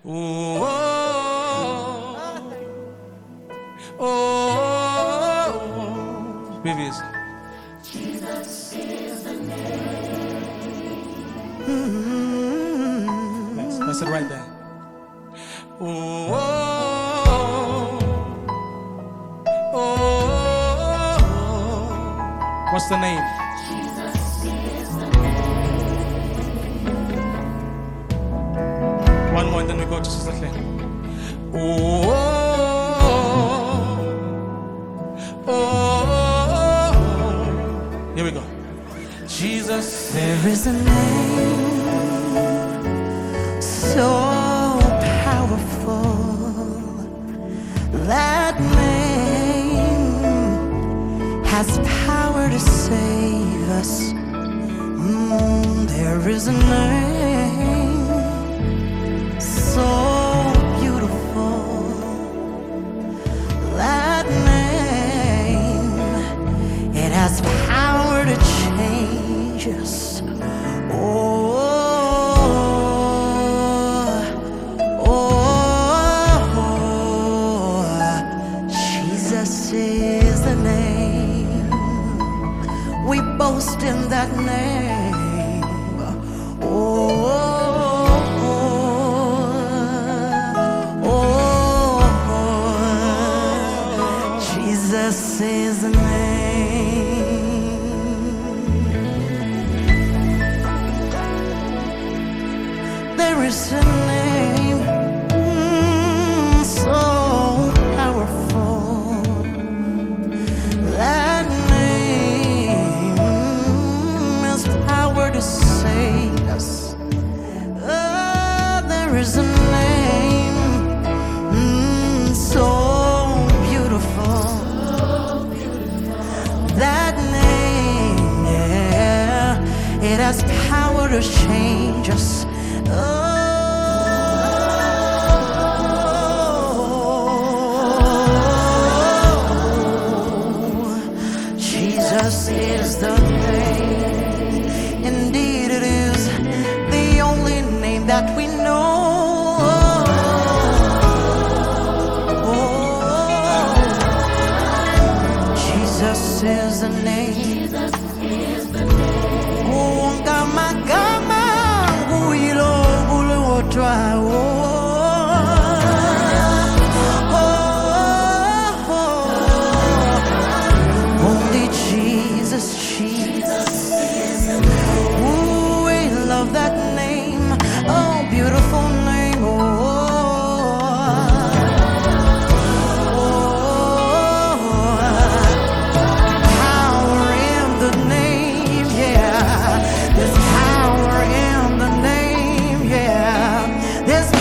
Ooh, oh, oh, previous. Jesus is the name. That's it right there. Ooh, oh, oh, what's the name? Jesus is the name. One more and then we go to Sister Claire. Ooh, oh, here we go. Jesus. There is a name so powerful. That name has power to save us. There is a name so beautiful. That name, it has power to change us. Oh, Jesus is the name. We boast in that name. Jesus is the name. There is a name so powerful. That name has power to save us. Oh, there is a name so beautiful. That name, yeah, it has power to change us. Jesus is the name. Indeed, it is the only name that we know. Jesus is the name. Jesus is the name. Oh, gama gama, guilo gulo try. Only Jesus, Jesus. Ooh, we love that name. Oh, beautiful name. Power in the name, yeah. There's power in the name, yeah. There's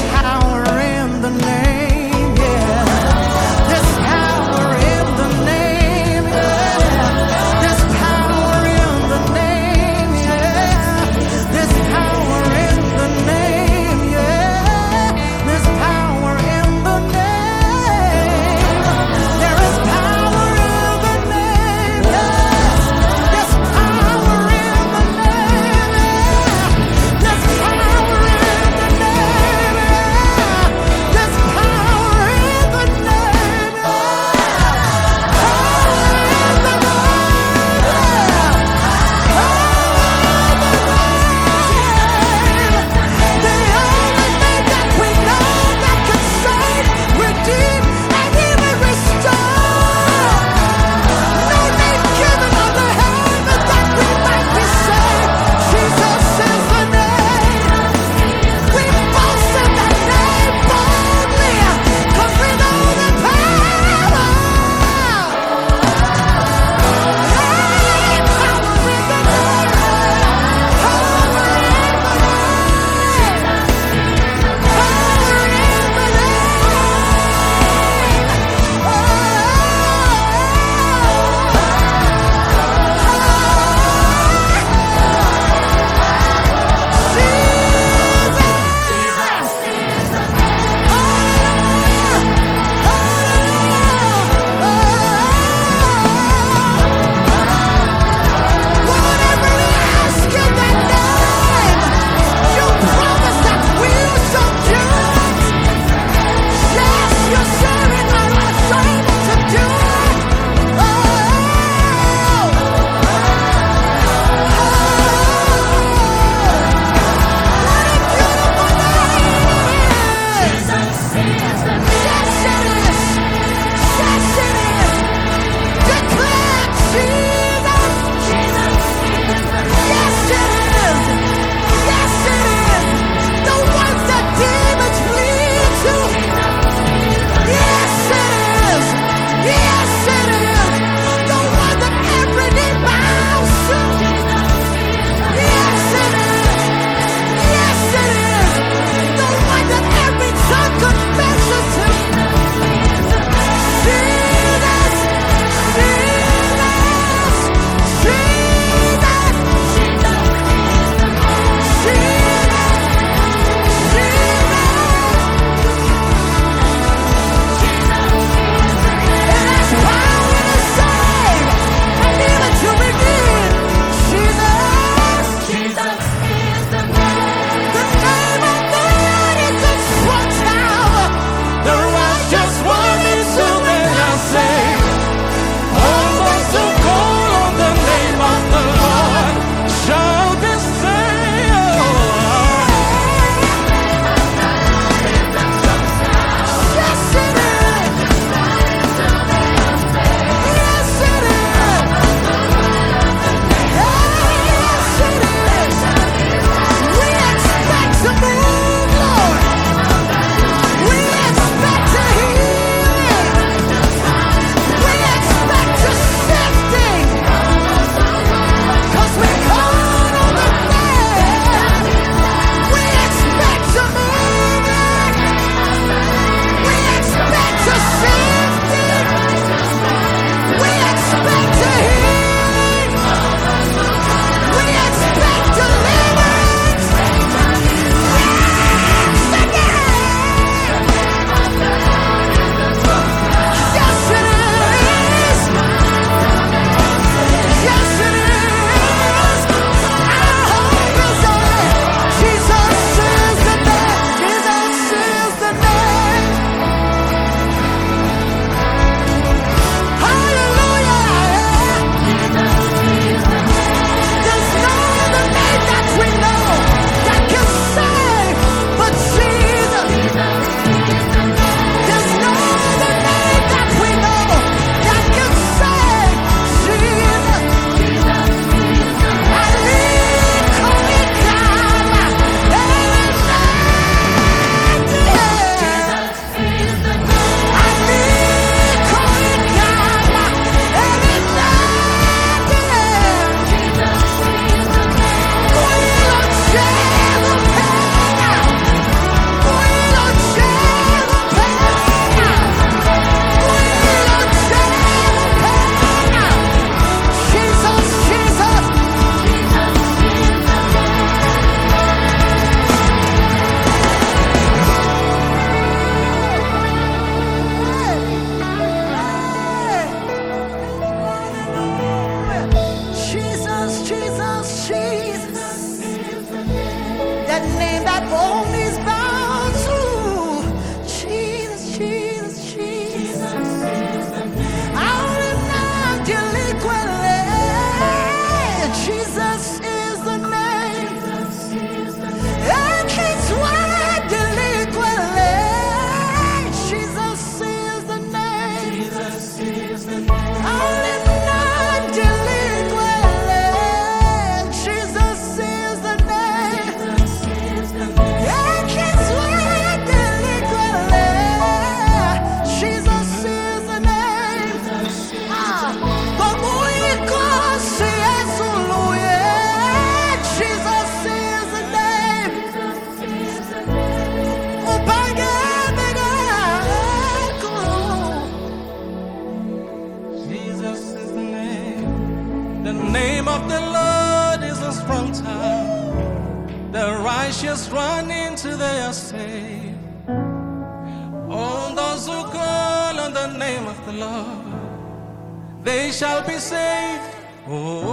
saved. All those who call on the name of the Lord, they shall be saved. Oh,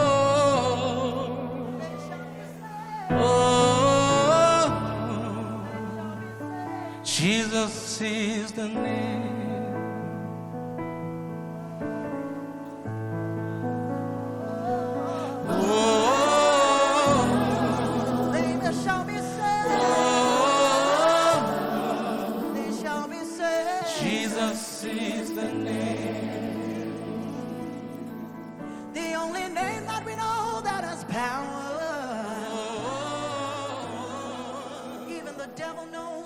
oh, Jesus is the name. They shall be saved. They shall be saved. Jesus is the name. The only name that we know that has power. Even the devil knows